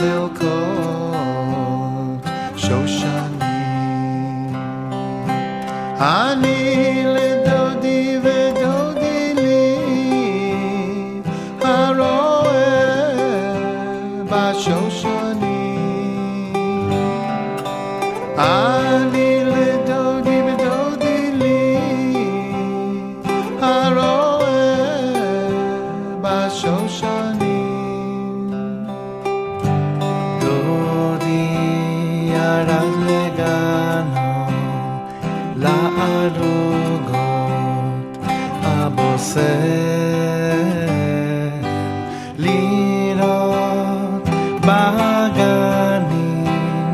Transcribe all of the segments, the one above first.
ללכות שושנים. אני לדודי ודודי לי הרואה בשושנים. אני לדודי ודודי לי הרואה בשושנים. דודי ירד לגנו לערוגות הבוסר לראות בגנים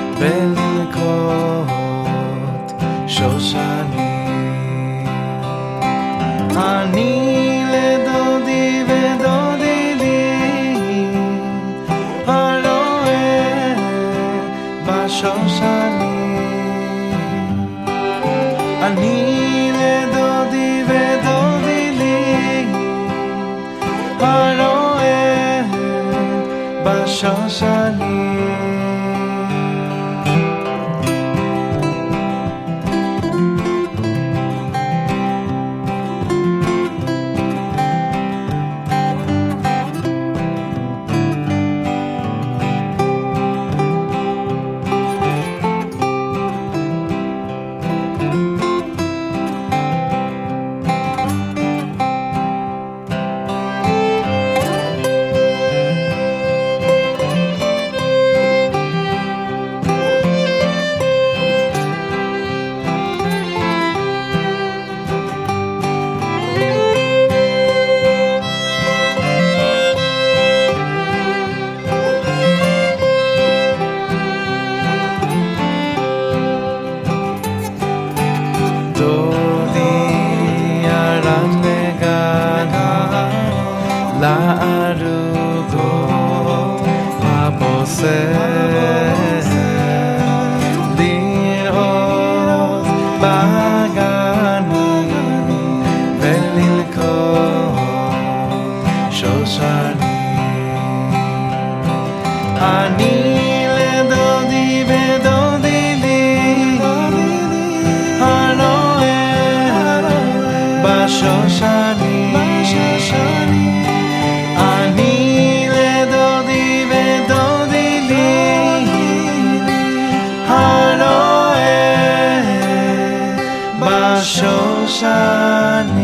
וללקוט שושנים. אני לדודי ודודי לי הרואה בשושנים. אני לדודי ודודי לי הרואה בשושנים. לערוגות הבוסר לראות בגנים וללקוט שושנים. אני לדודי ודודי לי הרואה בשושנים. אני לדודי ודודי לי הרואה בשושנים.